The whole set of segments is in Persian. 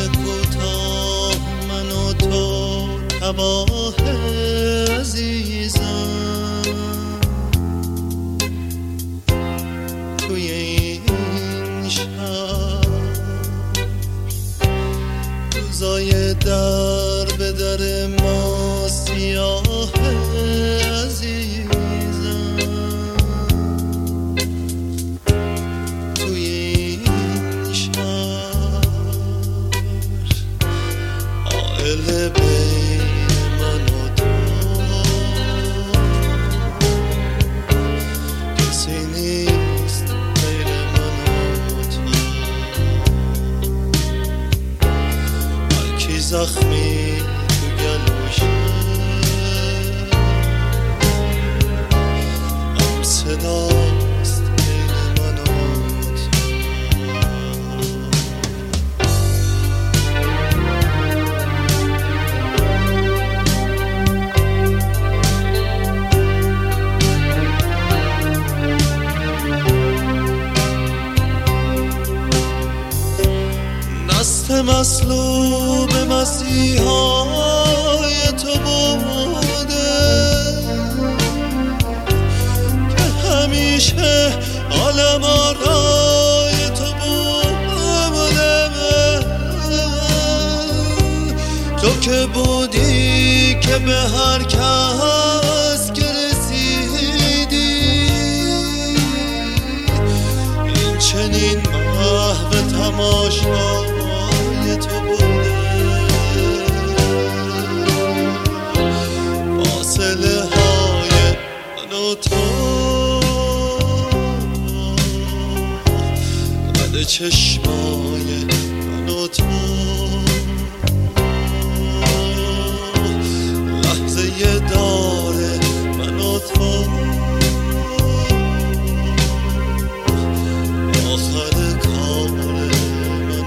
کوتاه من و تو تباه عزیزم توی این شهر روزای در به در ما سیاه عزیزم توی این شهر عائله بین من و تو کسی نیست غیر من و تو هر کی زخمی تو گلوشه هم صداست بین من و تو دست مصلوب مسیحای تو بوده که همیشه عالم آرای تو بوده تو که بودی که به هر کس که رسیدی این چنین محو تماشای تو بوده فاصله های من و تو قد چشمای من و تو لحظه داره من و تو آخر کار من و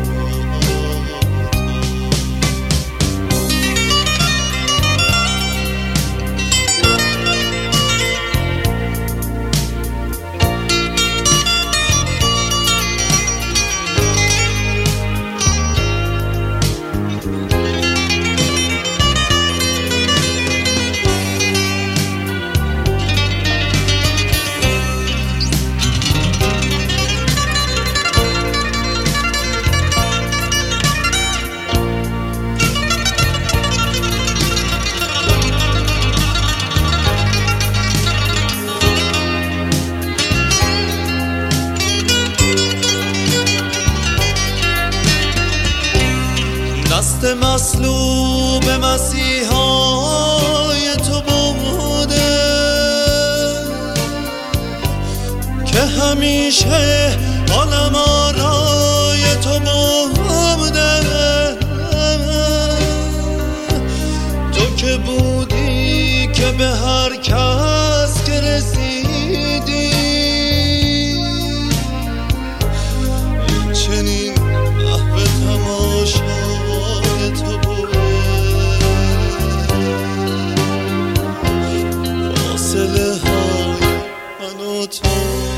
دست مصلوب مسیحای تو بوده که همیشه عالم آرای تو بوده تو که بودی که به هر کس که رسیدی این چنین محو تماشای تو بوده فاصله های من و تو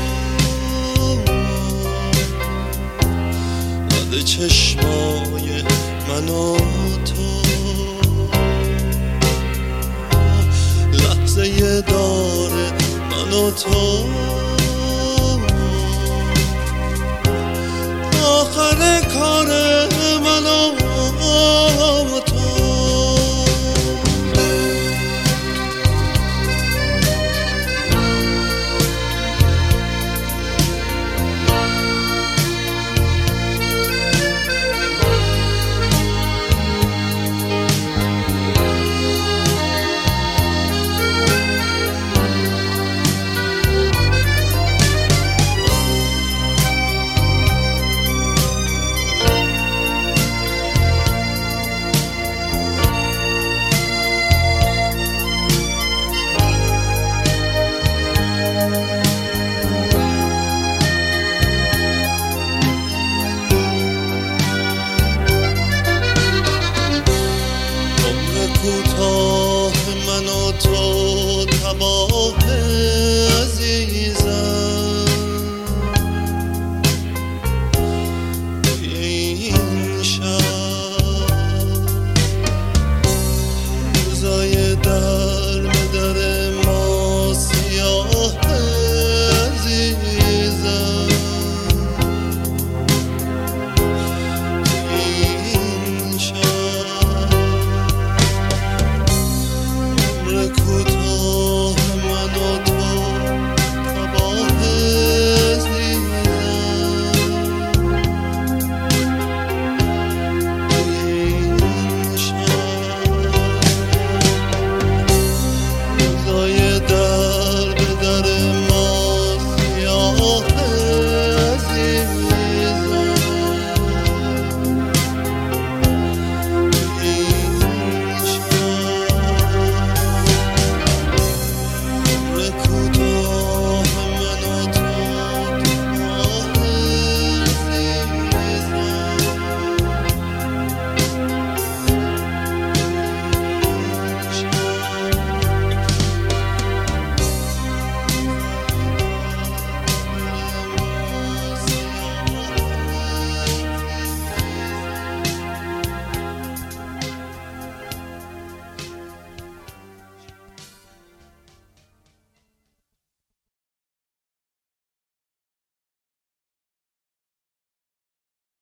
قد چشمای من و تو لحظه داره من و تو آخر کاره